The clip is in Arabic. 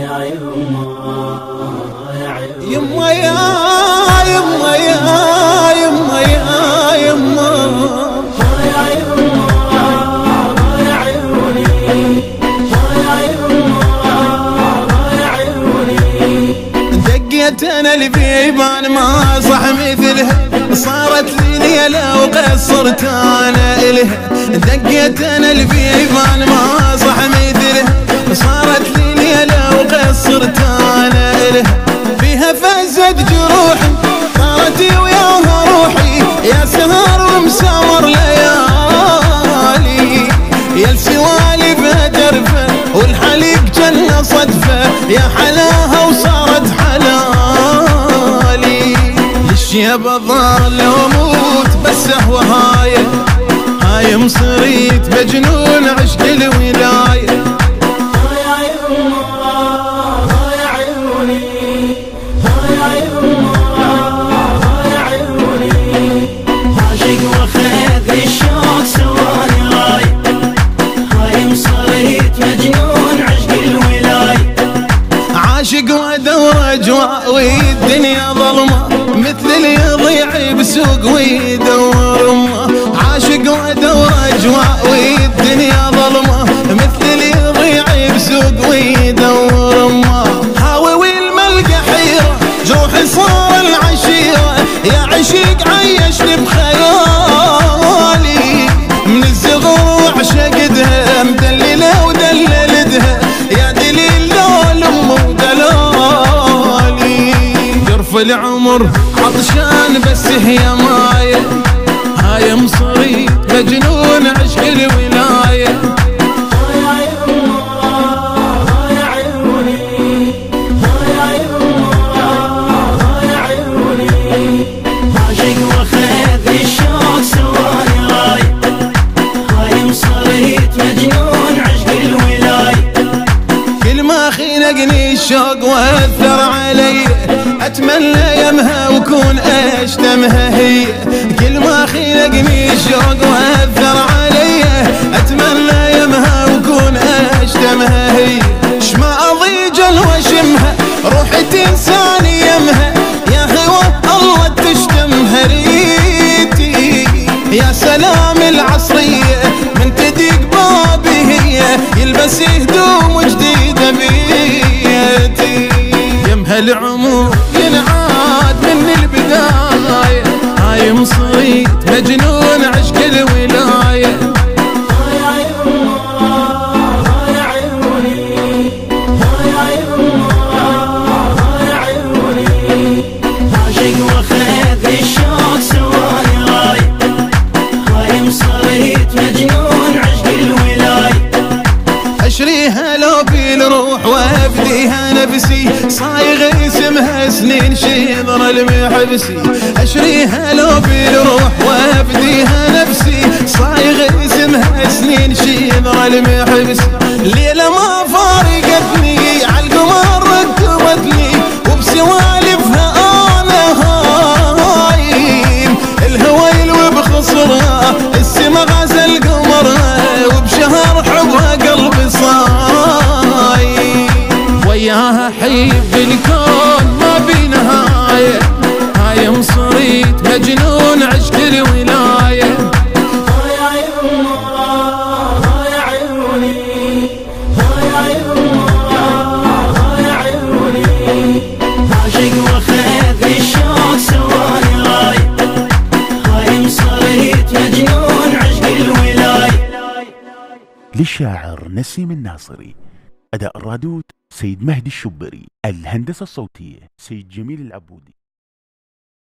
يما يا يما يا يما يا يما دقيت انا البيبان ما صح مثلها، صارت لي ليلة وقصرت انا الها. دقيت انا البيبان ما صح مثلها، صارت لي ليلة وقصرت انا الها. فيها فزت جروحي صارت وياها روحي، يا سهر ومسامر ليالي، يا السوالف ترفه والحليق جنة صدفه، يا حلاها وصارت حلالي. للشيب ظل واموت بس هو هاي مصريت مجنون عشق الولايه. عاشق وادور اجواء والدنيا ظلمه، مثل اللي يضيع بسوق ويدور امه. عاشق وادور اجواء والدنيا ظلمه، مثل اللي يضيع بسوق ويدور امه. هاوي والملقى حيره جروحي صار العشيره، يا عشيق عيشني بخيالي. من الصغر عشقتها مدلله ودللتها، يا دليل لول امه ودلالي. جرف العمر عطشان بس هي مايه، هاي مصريت مجنون عشق الولايه. خينقني الشوق واثر علي، اتمنى يمها وكون اشتمها هي. كل ما خينقني الشوق واثر علي، اتمنى يمها وكون اشتمها هي. شما اضيج واشمها روحي تنساني يمها، يا هوى الله تشتمها ريتي. يا سلام العصريه من تدق بابي هي، يلبس هدوم جديده بيتي. يمها العمر ينعاد من البدايه، هاي مصريت مجنون عشق الولايه. اشريها لو بالروح وافديها نفسي، صايغ اسمها سنين شذر المحبسي. اشريها لو بالروح وافديها نفسي، صايغ اسمها سنين شذر المحبسي. ليلة ما فارقتني عالقمر ركبتني، وبسوالفها انا هايم. الهوى يلوي بخصرها السما غزل قمرها، وبشهر حبها قلبي صايم. وياها حيب الكون ما بنهايه، هاي مصريت مجنون عشق الولايه. للشاعر نسيم الناصري، أداء الرادود سيد مهدي الشبري، الهندسة الصوتية سيد جميل العبودي.